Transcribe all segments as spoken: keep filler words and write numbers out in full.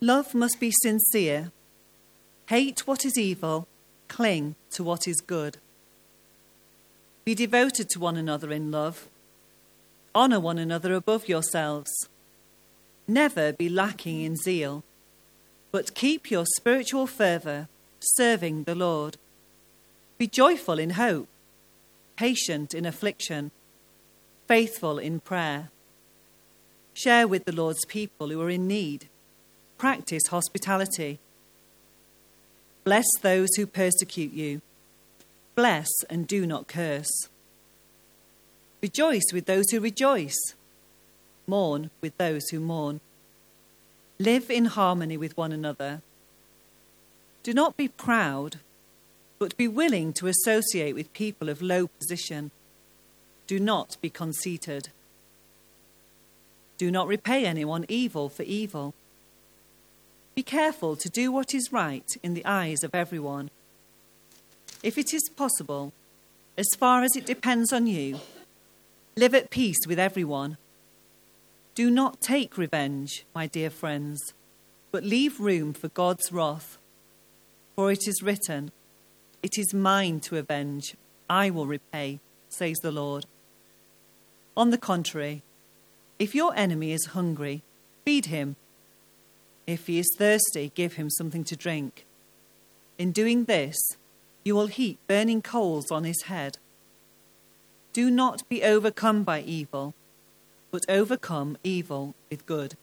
Love must be sincere. Hate what is evil, cling to what is good. Be devoted to one another in love. Honour one another above yourselves. Never be lacking in zeal, but keep your spiritual fervour, serving the Lord. Be joyful in hope, patient in affliction, faithful in prayer. Share with the Lord's people who are in need. Practice hospitality. Bless those who persecute you. Bless and do not curse. Rejoice with those who rejoice. Mourn with those who mourn. Live in harmony with one another. Do not be proud, but be willing to associate with people of low position. Do not be conceited. Do not repay anyone evil for evil. Be careful to do what is right in the eyes of everyone. If it is possible, as far as it depends on you, live at peace with everyone. Do not take revenge, my dear friends, but leave room for God's wrath. For it is written, "It is mine to avenge, I will repay," says the Lord. On the contrary, if your enemy is hungry, feed him. If he is thirsty, give him something to drink. In doing this, you will heap burning coals on his head. Do not be overcome by evil, but overcome evil with good.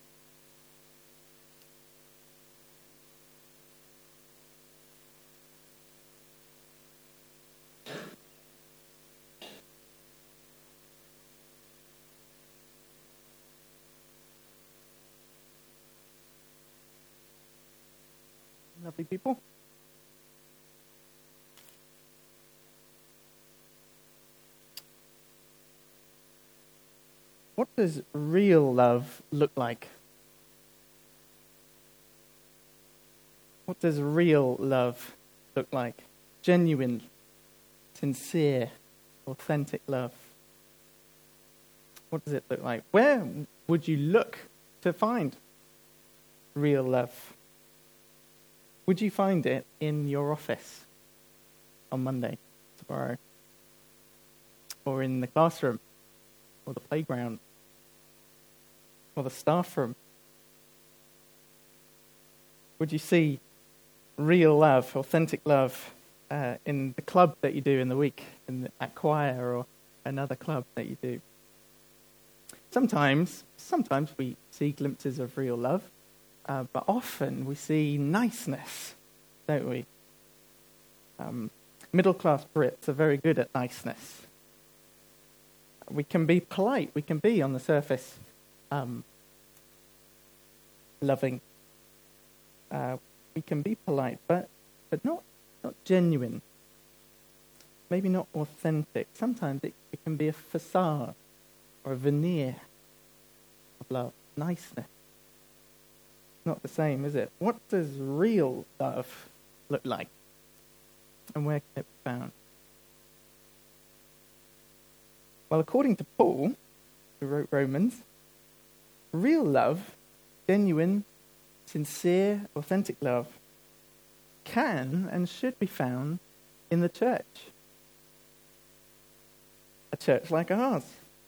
Lovely people. What does real love look like? What does real love look like? Genuine, sincere, authentic love. What does it look like? Where would you look to find real love? Would you find it in your office on Monday, tomorrow? Or in the classroom? Or the playground? Or the staff room? Would you see real love, authentic love, uh, in the club that you do in the week, in the, at choir or another club that you do? Sometimes, sometimes we see glimpses of real love. Uh, but often we see niceness, don't we? Um, middle-class Brits are very good at niceness. We can be polite. We can be, on the surface, um, loving. Uh, we can be polite, but but not not genuine. Maybe not authentic. Sometimes it, it can be a facade or a veneer of love, niceness. Not the same, is it? What does real love look like? And where can it be found? Well, according to Paul, who wrote Romans, real love, genuine, sincere, authentic love, can and should be found in the church. A church like ours.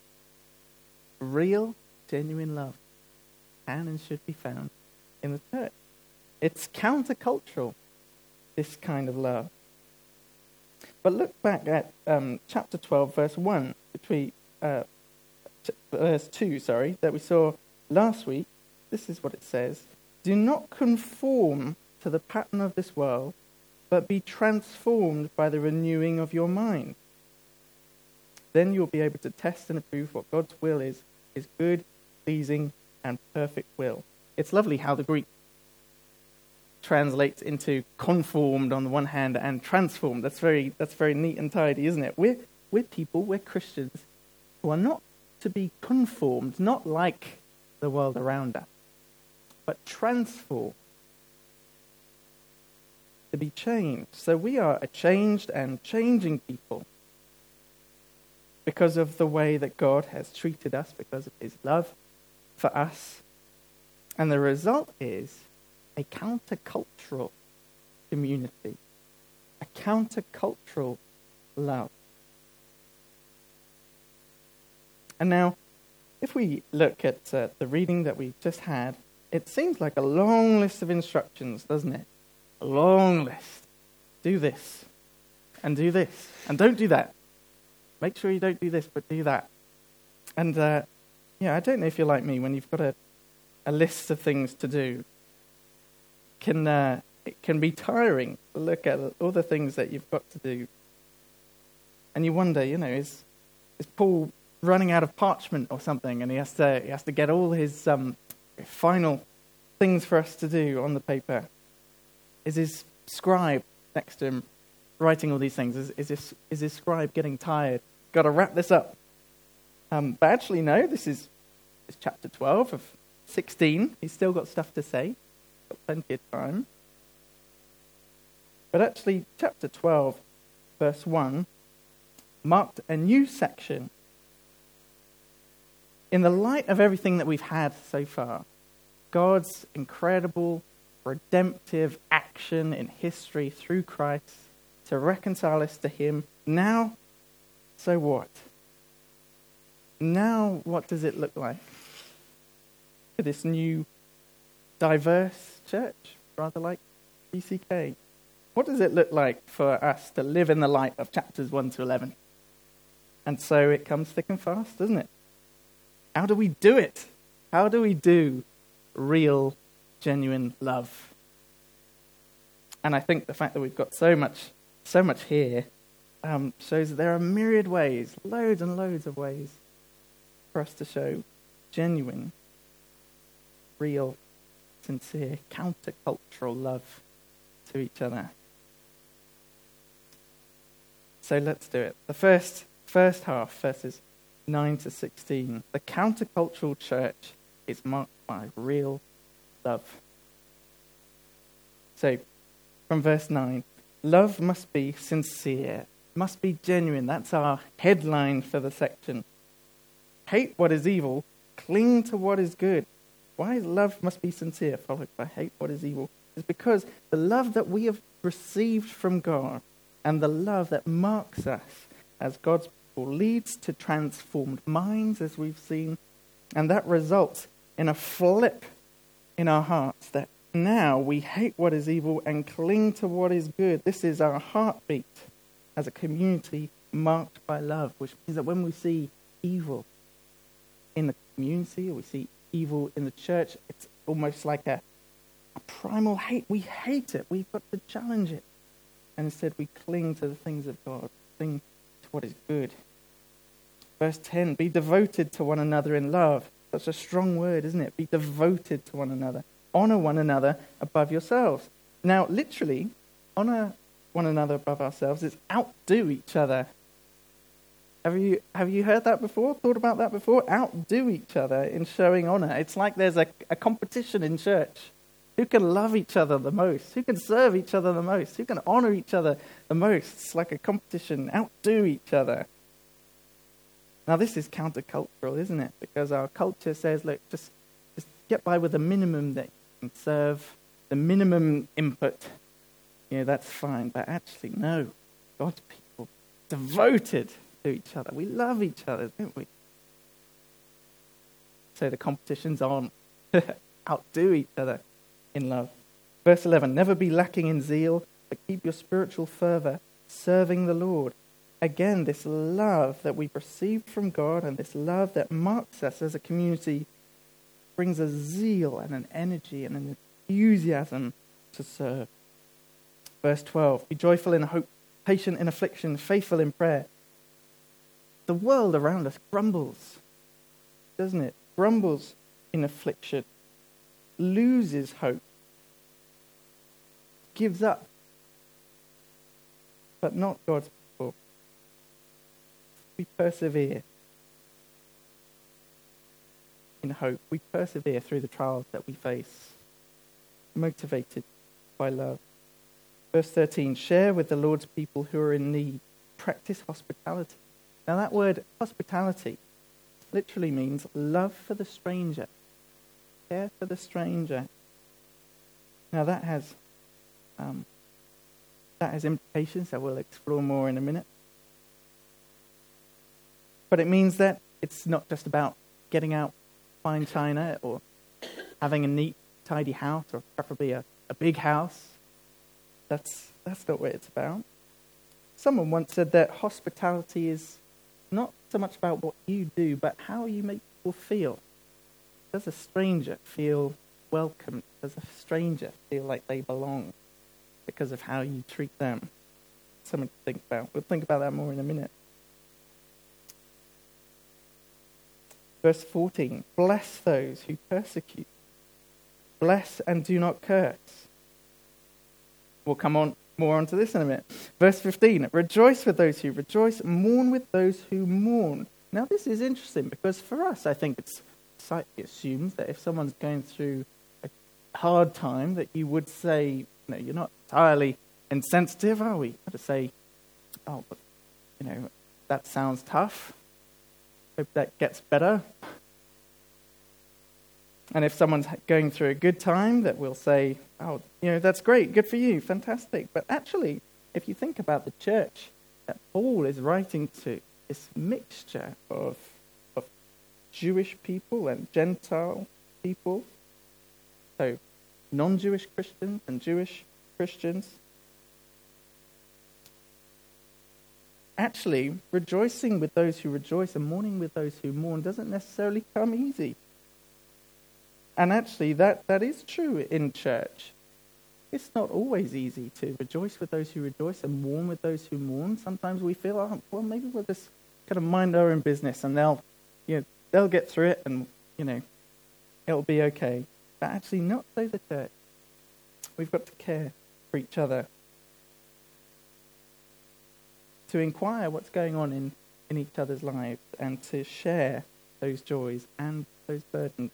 Real, genuine love can and should be found in the church. It's countercultural, this kind of love. But look back at um, chapter twelve, verse one, between uh, ch- verse two, sorry, that we saw last week. This is what it says: "Do not conform to the pattern of this world, but be transformed by the renewing of your mind. Then you'll be able to test and approve what God's will is, his good, pleasing, and perfect will." It's lovely how the Greek translates into conformed on the one hand and transformed. That's very that's very neat and tidy, isn't it? We're we're people, we're Christians who are not to be conformed, not like the world around us, but transformed, to be changed. So we are a changed and changing people because of the way that God has treated us, because of his love for us. And the result is a countercultural community, a countercultural love. And now, if we look at uh, the reading that we just had, it seems like a long list of instructions, doesn't it? A long list. Do this, and do this, and don't do that. Make sure you don't do this, but do that. And, uh, yeah, I don't know if you're like me, when you've got a, a list of things to do, can uh, it can be tiring to look at all the things that you've got to do. And you wonder, you know, is is Paul running out of parchment or something, and he has to he has to get all his um, final things for us to do on the paper? Is his scribe next to him writing all these things? Is, is, his, is his scribe getting tired? Got to wrap this up. Um, but actually, no, this is, this is chapter twelve of sixteen. He's still got stuff to say. Got plenty of time. But actually, chapter twelve, verse one, marked a new section. In the light of everything that we've had so far, God's incredible redemptive action in history through Christ to reconcile us to him. Now, so what? Now, what does it look like for this new, diverse church, rather like B C K? What does it look like for us to live in the light of chapters one to eleven? And so it comes thick and fast, doesn't it? How do we do it? How do we do real, genuine love? And I think the fact that we've got so much, so much here um, shows that there are myriad ways, loads and loads of ways for us to show genuine, real, sincere, countercultural love to each other. So let's do it. The first first half, verses nine to sixteen. The countercultural church is marked by real love. So, from verse nine, love must be sincere, must be genuine. That's our headline for the section. Hate what is evil, cling to what is good. Why love must be sincere, followed by hate what is evil? It's because the love that we have received from God and the love that marks us as God's people leads to transformed minds, as we've seen, and that results in a flip in our hearts that now we hate what is evil and cling to what is good. This is our heartbeat as a community marked by love, which means that when we see evil in the community or we see evil in the church, it's almost like a, a primal hate. We hate it. We've got to challenge it. And instead we cling to the things of God, cling to what is good. Verse ten, be devoted to one another in love. That's a strong word, isn't it? Be devoted to one another. Honor one another above yourselves. Now, literally, honor one another above ourselves is outdo each other. Have you have you heard that before? Thought about that before? Outdo each other in showing honor. It's like there's a, a competition in church. Who can love each other the most? Who can serve each other the most? Who can honor each other the most? It's like a competition. Outdo each other. Now, this is countercultural, isn't it? Because our culture says, look, just, just get by with the minimum that you can serve, the minimum input. You know, that's fine. But actually, no. God's people, devoted to each other. We love each other, don't we? So the competition's on. Outdo each other in love. Verse eleven, never be lacking in zeal, but keep your spiritual fervor serving the Lord. Again, this love that we've received from God and this love that marks us as a community brings a zeal and an energy and an enthusiasm to serve. Verse twelve, be joyful in hope, patient in affliction, faithful in prayer. The world around us grumbles, doesn't it? Grumbles in affliction, loses hope, gives up, but not God's people. We persevere in hope. We persevere through the trials that we face, motivated by love. Verse thirteen, share with the Lord's people who are in need. Practice hospitality. Now that word hospitality literally means love for the stranger. Care for the stranger. Now that has um, that has implications that we'll explore more in a minute. But it means that it's not just about getting out fine china or having a neat, tidy house, or preferably a, a big house. That's that's not what it's about. Someone once said that hospitality is not so much about what you do, but how you make people feel. Does a stranger feel welcome? Does a stranger feel like they belong because of how you treat them? Something to think about. We'll think about that more in a minute. Verse fourteen, bless those who persecute. Bless and do not curse. We'll come on more onto this in a minute. Verse fifteen, rejoice with those who rejoice, mourn with those who mourn. Now this is interesting because for us, I think it's slightly assumed that if someone's going through a hard time, that you would say, you know, you're not entirely insensitive, are we? To say, oh, but, you know, that sounds tough. Hope that gets better. And if someone's going through a good time, that we'll say, oh, you know, that's great, good for you, fantastic. But actually, if you think about the church that Paul is writing to, this mixture of, of Jewish people and Gentile people, so non-Jewish Christians and Jewish Christians, actually, rejoicing with those who rejoice and mourning with those who mourn doesn't necessarily come easy. And actually, that, that is true in church. It's not always easy to rejoice with those who rejoice and mourn with those who mourn. Sometimes we feel, oh, well, maybe we'll just kind of mind our own business and they'll, you know, they'll get through it and, you know, it'll be okay. But actually, not so the church. We've got to care for each other, to inquire what's going on in, in each other's lives and to share those joys and those burdens.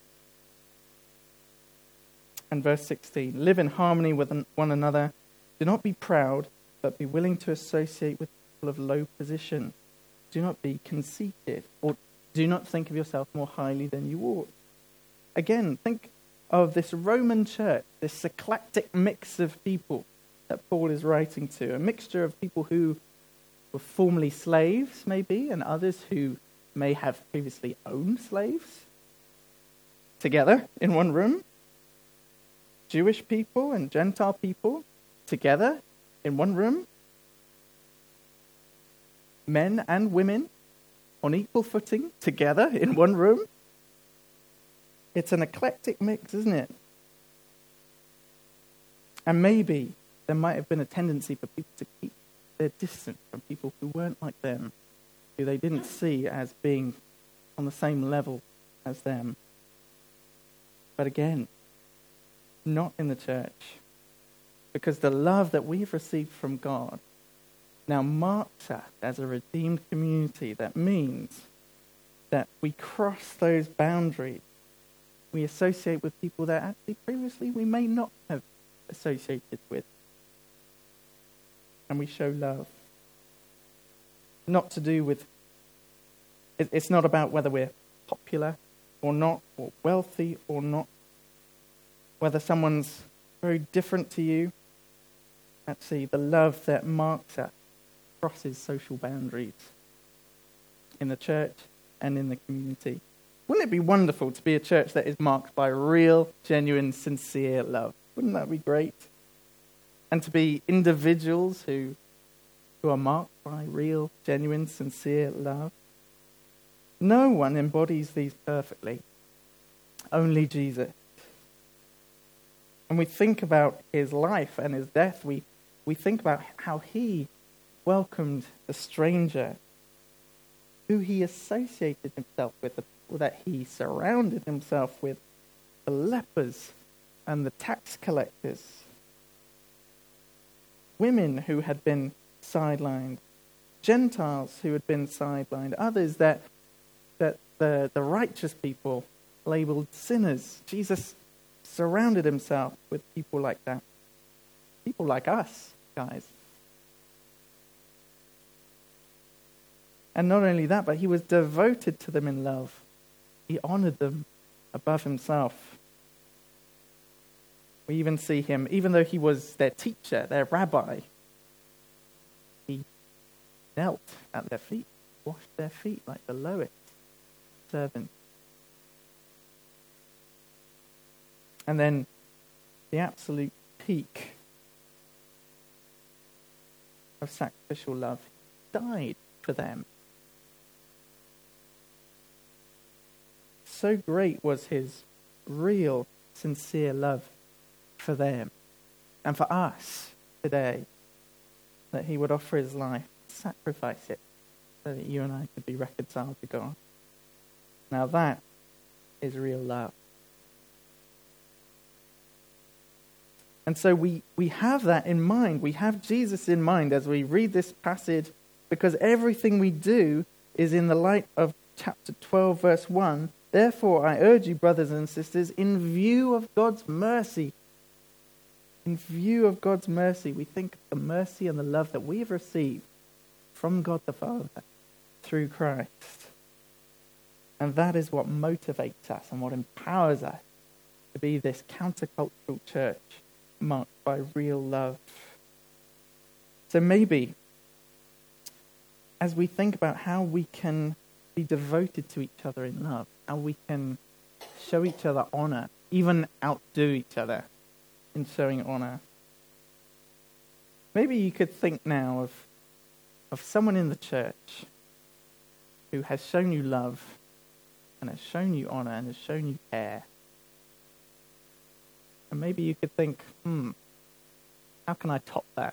And verse sixteen, live in harmony with one another. Do not be proud, but be willing to associate with people of low position. Do not be conceited, or do not think of yourself more highly than you ought. Again, think of this Roman church, this eclectic mix of people that Paul is writing to, a mixture of people who were formerly slaves, maybe, and others who may have previously owned slaves, together in one room. Jewish people and Gentile people together in one room. Men and women on equal footing together in one room. It's an eclectic mix, isn't it? And maybe there might have been a tendency for people to keep their distance from people who weren't like them, who they didn't see as being on the same level as them. But again, not in the church, because the love that we've received from God now marks us as a redeemed community. That means that we cross those boundaries. We associate with people that actually previously we may not have associated with. And we show love. Not to do with, it's not about whether we're popular or not, or wealthy or not, whether someone's very different to you. Actually, the love that marks us crosses social boundaries in the church and in the community. Wouldn't it be wonderful to be a church that is marked by real, genuine, sincere love? Wouldn't that be great? And to be individuals who, who are marked by real, genuine, sincere love. No one embodies these perfectly. Only Jesus. And we think about his life and his death. We, we think about how he welcomed the stranger, who he associated himself with, the people that he surrounded himself with, the lepers and the tax collectors, women who had been sidelined, Gentiles who had been sidelined, others that that the, the righteous people labeled sinners. Jesus surrounded himself with people like that. People like us, guys. And not only that, but he was devoted to them in love. He honored them above himself. We even see him, even though he was their teacher, their rabbi, he knelt at their feet, washed their feet like the lowest servant. And then the absolute peak of sacrificial love, died for them. So great was his real, sincere love for them and for us today that he would offer his life, sacrifice it, so that you and I could be reconciled to God. Now that is real love. And so we, we have that in mind. We have Jesus in mind as we read this passage, because everything we do is in the light of chapter twelve, verse one. Therefore, I urge you, brothers and sisters, in view of God's mercy, in view of God's mercy, we think of the mercy and the love that we have received from God the Father through Christ. And that is what motivates us and what empowers us to be this countercultural church marked by real love. So maybe, as we think about how we can be devoted to each other in love, how we can show each other honor, even outdo each other in showing honor, maybe you could think now of, of someone in the church who has shown you love and has shown you honor and has shown you care. And maybe you could think, hmm, how can I top that?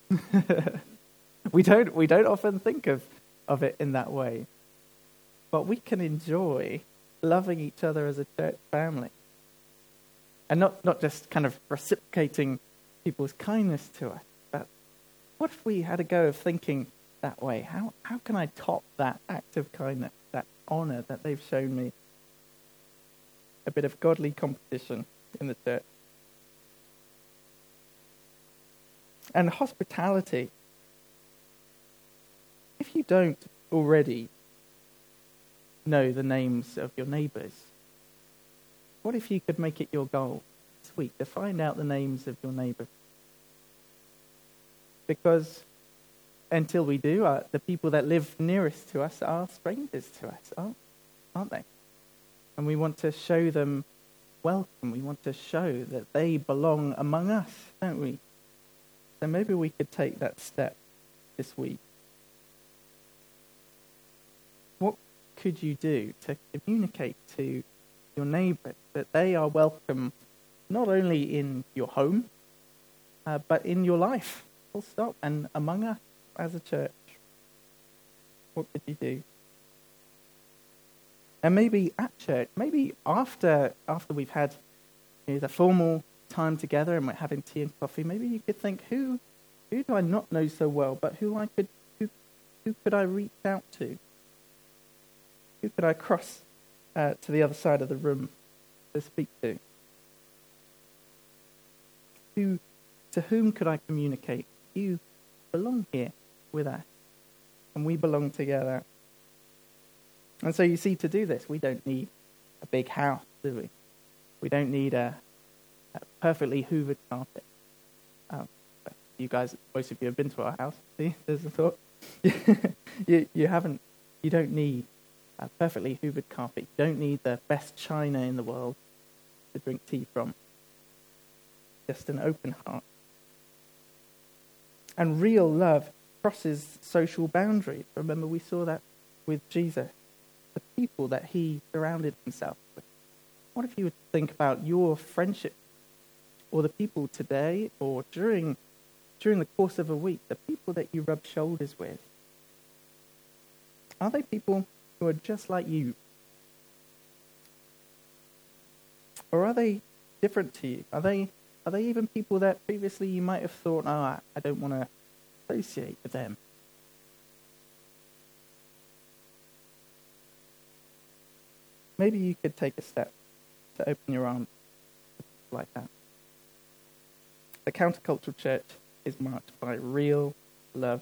we don't we don't often think of, of it in that way. But we can enjoy loving each other as a church family. And not, not just kind of reciprocating people's kindness to us, but what if we had a go of thinking that way? How how can I top that act of kindness, that honor that they've shown me? A bit of godly competition in the church. And hospitality. If you don't already know the names of your neighbours, what if you could make it your goal this week to find out the names of your neighbours? Because until we do, uh, the people that live nearest to us are strangers to us, aren't, aren't they? And we want to show them welcome. We want to show that they belong among us, don't we? So maybe we could take that step this week. What could you do to communicate to your neighbours that they are welcome not only in your home, uh, but in your life, full stop, and among us as a church? What could you do? And maybe at church, maybe after after we've had you know, the formal time together and we're having tea and coffee, maybe you could think, who who do I not know so well, but who I could who who could I reach out to? Who could I cross uh, to the other side of the room to speak to? Who to whom could I communicate? You belong here with us, and we belong together. And so you see, to do this, we don't need a big house, do we? We don't need a, a perfectly hoovered carpet. Um, you guys, most of you have been to our house. See, there's a thought. you, you haven't. You don't need a perfectly hoovered carpet. You don't need the best china in the world to drink tea from. Just an open heart. And real love crosses social boundaries. Remember, we saw that with Jesus. The people that he surrounded himself with. What if you would think about your friendship, or the people today, or during during the course of a week, the people that you rub shoulders with? Are they people who are just like you? Or are they different to you? Are they are they even people that previously you might have thought, oh, I, I don't want to associate with them? Maybe you could take a step to open your arms like that. The countercultural church is marked by real love.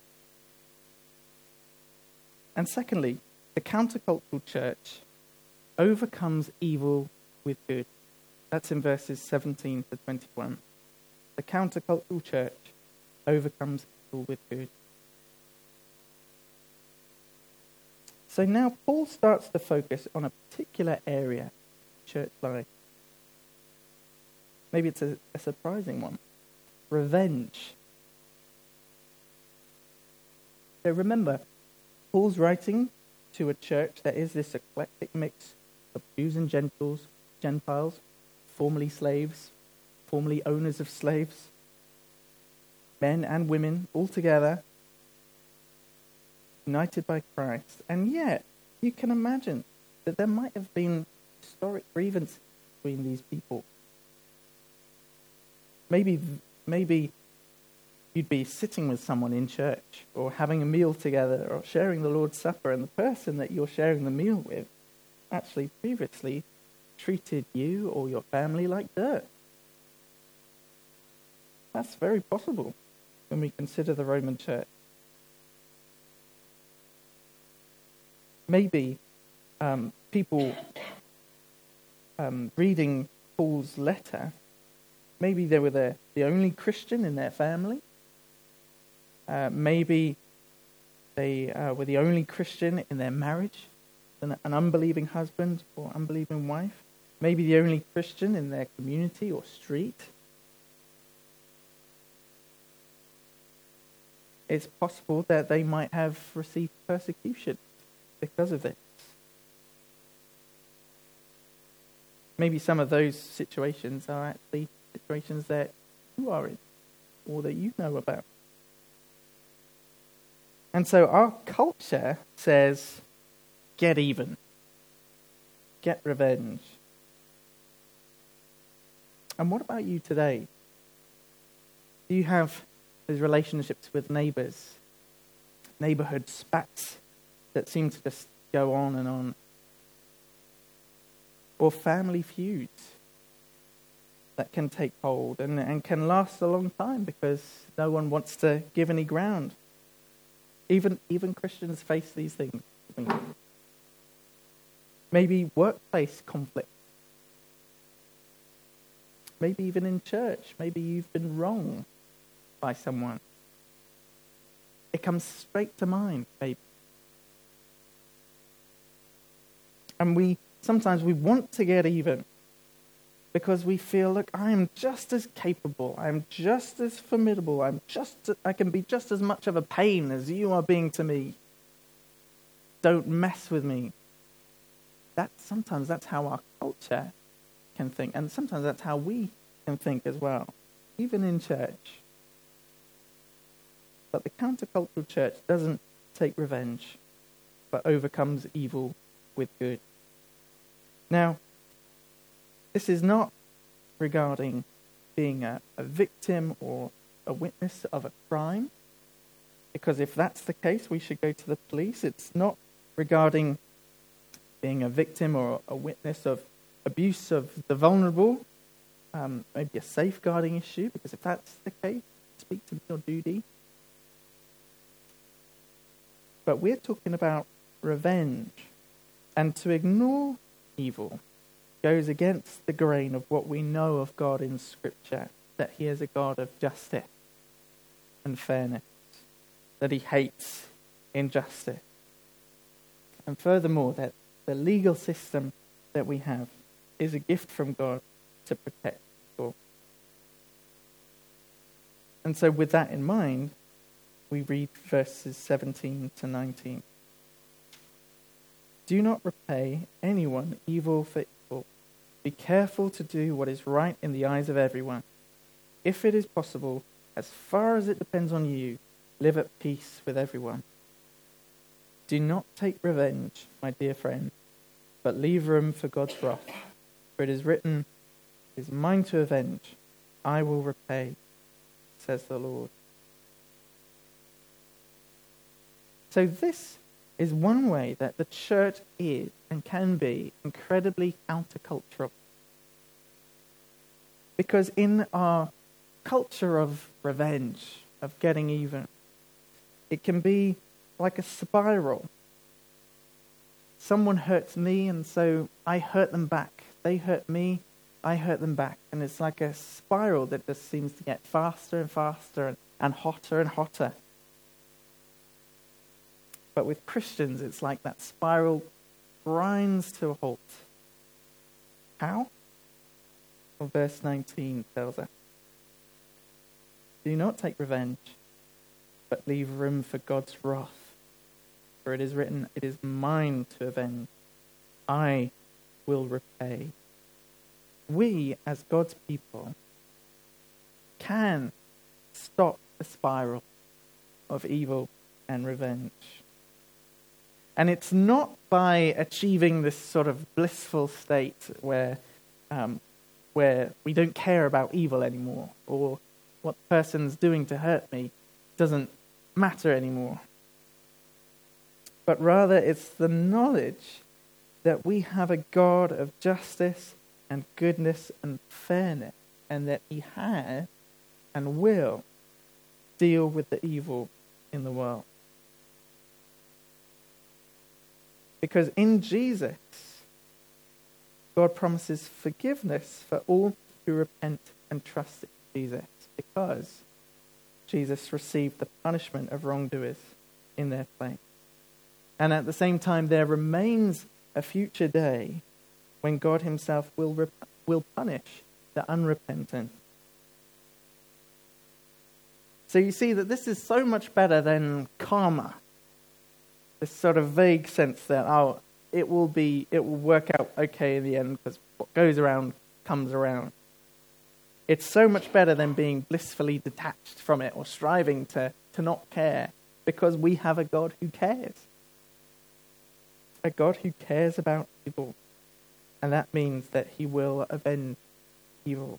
And secondly, the countercultural church overcomes evil with good. That's in verses seventeen to twenty-one. The countercultural church overcomes evil with good. So now Paul starts to focus on a particular area of church life. Maybe it's a, a surprising one. Revenge. So remember, Paul's writing to a church that is this eclectic mix of Jews and Gentiles, Gentiles, formerly slaves, formerly owners of slaves, men and women, all together, united by Christ. And yet, you can imagine that there might have been historic grievances between these people. Maybe, maybe you'd be sitting with someone in church or having a meal together or sharing the Lord's Supper, and the person that you're sharing the meal with actually previously treated you or your family like dirt. That's very possible when we consider the Roman Church. Maybe um, people um, reading Paul's letter, maybe they were the, the only Christian in their family. Uh, maybe they uh, were the only Christian in their marriage, an, an unbelieving husband or unbelieving wife. Maybe the only Christian in their community or street. It's possible that they might have received persecution because of this. Maybe some of those situations are actually situations that you are in or that you know about. And so our culture says, get even. Get revenge. And what about you today? Do you have those relationships with neighbours, neighbourhood spats that seem to just go on and on? Or family feuds that can take hold and, and can last a long time because no one wants to give any ground. Even even Christians face these things. Maybe workplace conflict. Maybe even in church. Maybe you've been wrong by someone. It comes straight to mind, maybe. And we sometimes we want to get even because we feel, look, I am just as capable, I am just as formidable, I'm just I can be just as much of a pain as you are being to me. Don't mess with me. That sometimes that's how our culture can think, and sometimes that's how we can think as well, even in church. But the countercultural church doesn't take revenge, but overcomes evil with good. Now, this is not regarding being a, a victim or a witness of a crime, because if that's the case, we should go to the police. It's not regarding being a victim or a witness of abuse of the vulnerable, um, maybe a safeguarding issue, because if that's the case, speak to me or duty. But we're talking about revenge, and to ignore evil goes against the grain of what we know of God in Scripture, that he is a God of justice and fairness, that he hates injustice. And furthermore, that the legal system that we have is a gift from God to protect people. And so with that in mind, we read verses seventeen to nineteen. Do not repay anyone evil for evil. Be careful to do what is right in the eyes of everyone. If it is possible, as far as it depends on you, live at peace with everyone. Do not take revenge, my dear friend, but leave room for God's wrath. For it is written, it is mine to avenge, I will repay, says the Lord. So this is one way that the church is and can be incredibly countercultural. Because in our culture of revenge, of getting even, it can be like a spiral. Someone hurts me, and so I hurt them back. They hurt me, I hurt them back. And it's like a spiral that just seems to get faster and faster and, and hotter and hotter. But with Christians, it's like that spiral grinds to a halt. How? Well, verse nineteen tells us, do not take revenge, but leave room for God's wrath. For it is written, it is mine to avenge. I will repay. We, as God's people, can stop the spiral of evil and revenge. And it's not by achieving this sort of blissful state where um, where we don't care about evil anymore, or what the person's doing to hurt me doesn't matter anymore. But rather it's the knowledge that we have a God of justice and goodness and fairness, and that he has and will deal with the evil in the world. Because in Jesus, God promises forgiveness for all who repent and trust in Jesus, because Jesus received the punishment of wrongdoers in their place. And at the same time, there remains a future day when God himself will rep- will punish the unrepentant. So you see that this is so much better than karma. This sort of vague sense that, oh, it will be, it will work out okay in the end because what goes around comes around. It's so much better than being blissfully detached from it or striving to, to not care, because we have a God who cares. A God who cares about evil. And that means that he will avenge evil.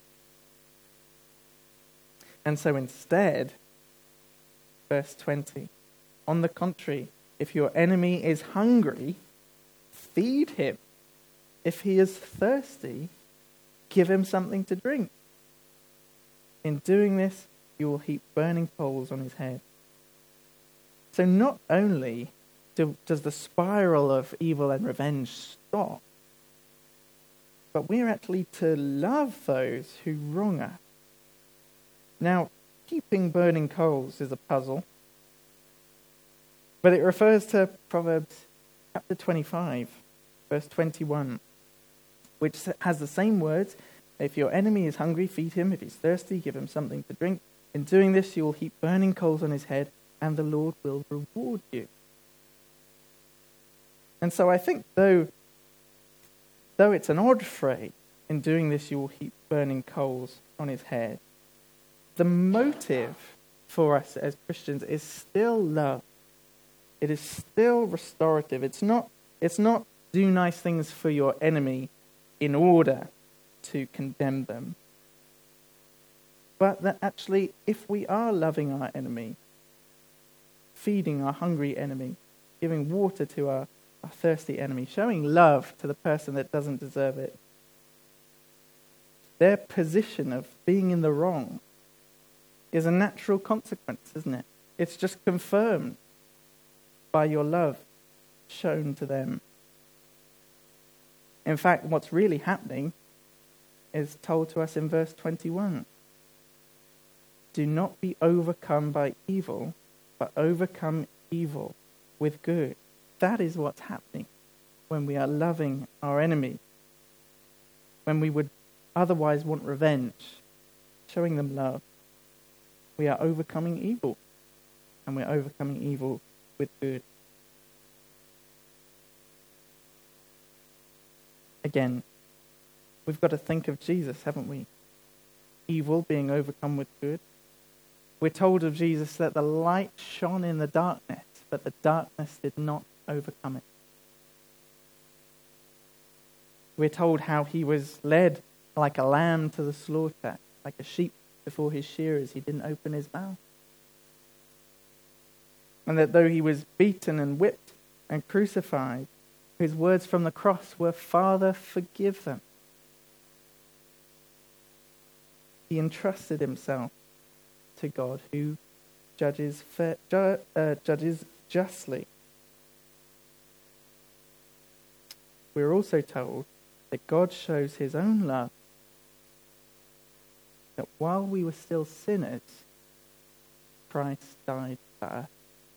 And so instead, verse twenty, on the contrary, if your enemy is hungry, feed him. If he is thirsty, give him something to drink. In doing this, you will heap burning coals on his head. So not only do, does the spiral of evil and revenge stop, but we're actually to love those who wrong us. Now, heaping burning coals is a puzzle, but it refers to Proverbs chapter twenty-five, verse twenty-one, which has the same words. If your enemy is hungry, feed him. If he's thirsty, give him something to drink. In doing this, you will heap burning coals on his head, and the Lord will reward you. And so I think, though, though it's an odd phrase, in doing this, you will heap burning coals on his head, the motive for us as Christians is still love. It is still restorative. It's not, it's not do nice things for your enemy in order to condemn them. But that actually, if we are loving our enemy, feeding our hungry enemy, giving water to our, our thirsty enemy, showing love to the person that doesn't deserve it, their position of being in the wrong is a natural consequence, isn't it? It's just confirmed by your love shown to them. In fact, what's really happening is told to us in verse twenty-one. Do not be overcome by evil, but overcome evil with good. That is what's happening when we are loving our enemy. When we would otherwise want revenge, showing them love. We are overcoming evil, and we're overcoming evil with good. Again, we've got to think of Jesus, haven't we? Evil being overcome with good. We're told of Jesus that the light shone in the darkness, but the darkness did not overcome it. We're told how he was led like a lamb to the slaughter, like a sheep before his shearers, he didn't open his mouth. And that though he was beaten and whipped and crucified, his words from the cross were, Father, forgive them. He entrusted himself to God, who judges fair, ju- uh, judges justly. We're also told that God shows his own love that while we were still sinners, Christ died for us.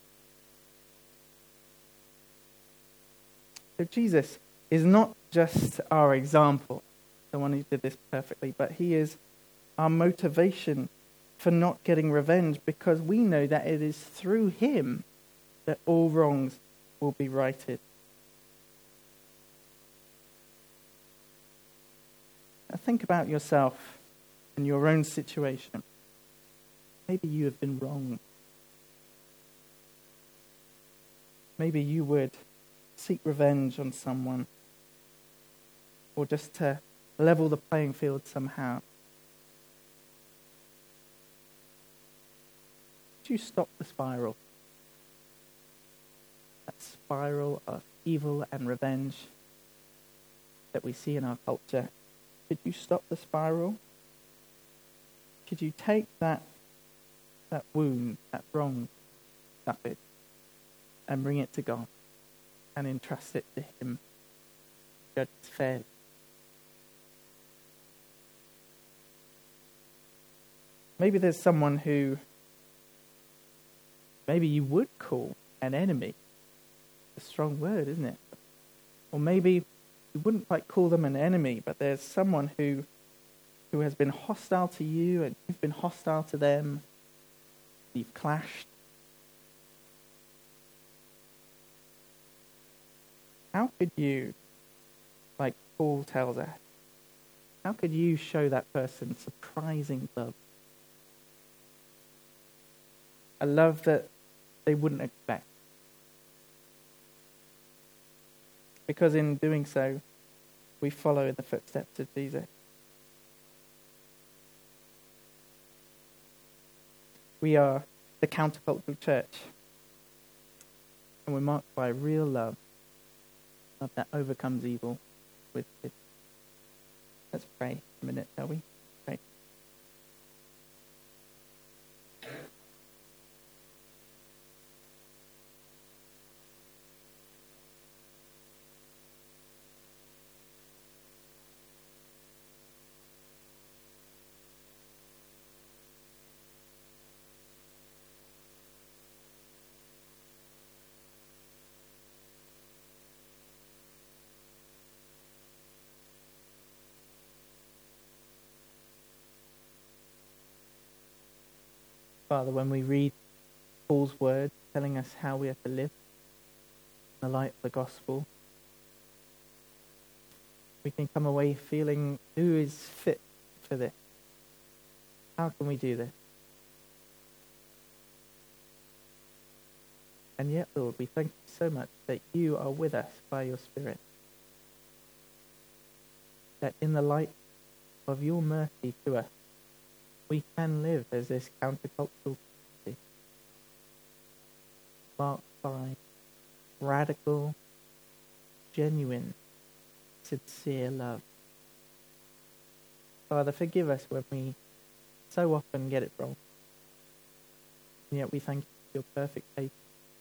So Jesus is not just our example, the one who did this perfectly, but he is our motivation for not getting revenge, because we know that it is through him that all wrongs will be righted. Now think about yourself and your own situation. Maybe you have been wronged. Maybe you would seek revenge on someone, or just to level the playing field somehow. Would you stop the spiral? That spiral of evil and revenge that we see in our culture. Could you stop the spiral? Could you take that that wound, that wrong, suffered, and bring it to God and entrust it to him? Judge it fairly. Maybe there's someone who maybe you would call an enemy. A strong word, isn't it? Or maybe you wouldn't quite call them an enemy, but there's someone who who has been hostile to you and you've been hostile to them. You've clashed. How could you, like Paul tells us, how could you show that person surprising love? A love that they wouldn't expect. Because in doing so, we follow in the footsteps of Jesus. We are the countercultural church. And we're marked by real love. Love that overcomes evil with good. Let's pray a minute, shall we? Pray. Father, when we read Paul's word telling us how we are to live in the light of the gospel, we can come away feeling, who is fit for this? How can we do this? And yet, Lord, we thank you so much that you are with us by your Spirit. That in the light of your mercy to us, we can live as this countercultural community, marked by radical, genuine, sincere love. Father, forgive us when we so often get it wrong. And yet we thank you for your perfect patience.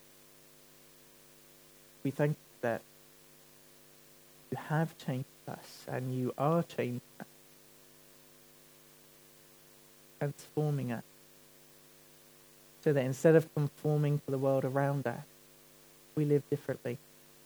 We thank you that you have changed us and you are changing us, transforming us, so that instead of conforming to the world around us, we live differently.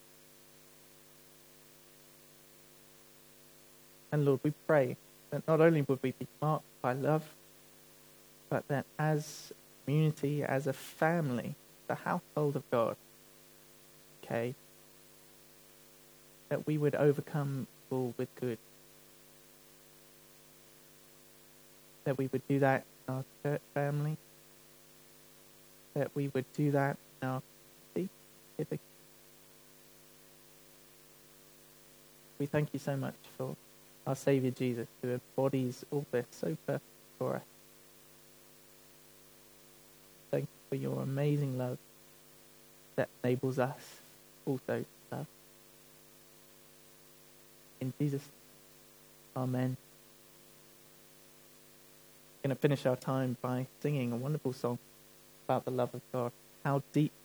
And Lord, we pray that not only would we be marked by love, but that as a community, as a family, the household of God, okay, that we would overcome evil with good. That we would do that in our church family. That we would do that in our community. We thank you so much for our Saviour Jesus, who embodies all this so perfect for us. Thank you for your amazing love that enables us also to love. In Jesus' name, amen. We're going to finish our time by singing a wonderful song about the love of God. How deep